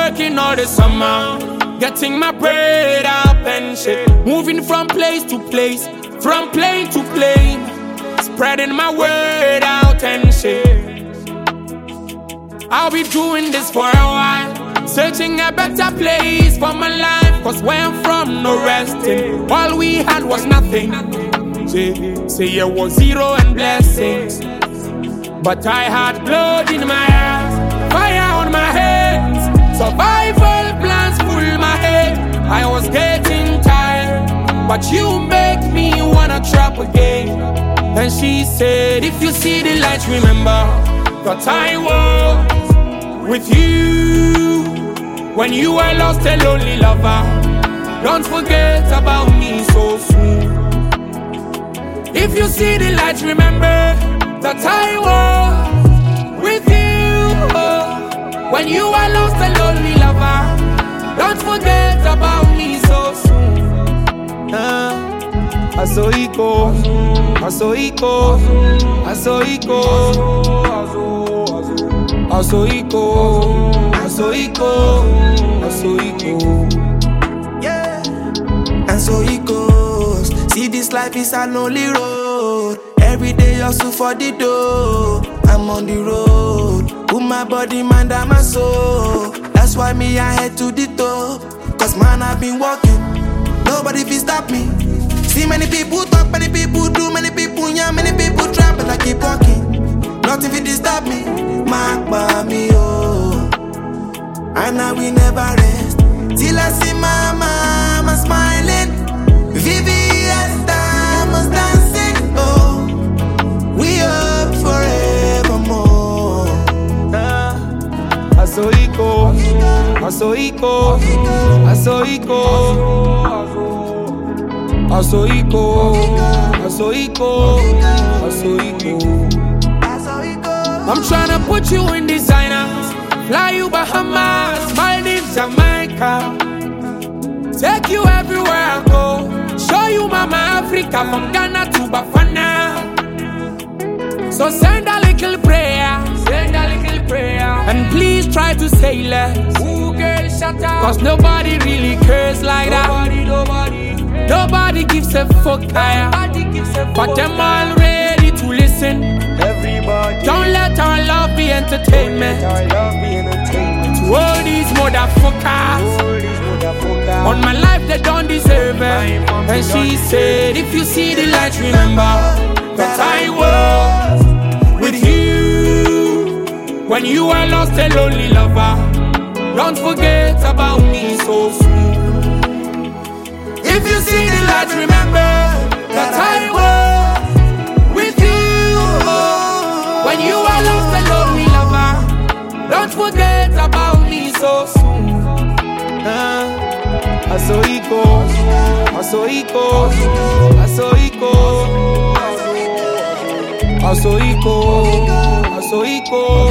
working all the summer, getting my bread up and shit. Moving from place to place, from plane to plane, spreading my word out and shit. I'll be doing this for a while, searching a better place for my life. Cause where I'm from, no resting. All we had was nothing. Say it was zero and blessings. But I had blood in my eyes, fire on my hands, survival plans full my head. I was getting tired, but you make me wanna trap again. And she said, if you see the light, remember that I was with you when you were lost a lonely lover. Don't forget about me so soon. If you see the light, remember that I was with you when you were lost a lonely lover. Don't forget about me so soon. Asoiko, Asoiko, Asoiko, Asoiko, Asoiko, Asoiko. Yeah, and so it goes. See, this life is a lonely road. Every day hustle for the dough. I'm on the road, put my body, mind, and my soul. That's why me I head to the top. Cause man, I've been walking, nobody can stop me. See many people talk, many people do, many people yeah, many people try, but I keep walking. Nothing can disturb me. Mark by me, oh. And I will never rest till I see my mama smiling. VVS diamonds dancing, oh. We up forevermore. Asoiko, Asoiko, Asoiko, Asoiko, Asoiko, Asoiko. I'm tryna put you in designers, fly you Bahamas, Maldives, Jamaica. Take you everywhere I go, show you Mama Africa from Ghana to Bafana. So send a little prayer, and please try to say less. Cause nobody really cares like that. Nobody gives a fuck higher. But them all ready to listen. Don't let our love be entertainment. To all these motherfuckers on my life, they don't deserve it. And she said, if you see the light, remember that I was with you when you were lost a lonely lover. Don't forget about me so soon. If you see the light, remember that I was with you when you were lost a lonely lover. Don't forget about me so soon. Asoiko, Asoiko, Asoiko, Asoiko, Asoiko.